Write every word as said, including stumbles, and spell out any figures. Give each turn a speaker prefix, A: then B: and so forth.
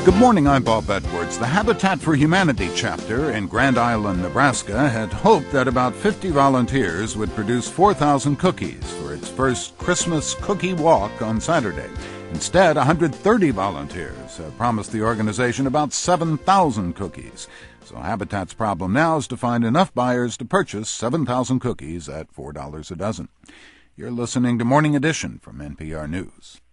A: Good morning, I'm Bob Edwards. The Habitat for Humanity chapter in Grand Island, Nebraska had hoped that about fifty volunteers would produce four thousand cookies for its first Christmas cookie walk on Saturday. Instead, one hundred thirty volunteers have promised the organization about seven thousand cookies. So Habitat's problem now is to find enough buyers to purchase seven thousand cookies at four dollars a dozen. You're listening to Morning Edition from N P R News.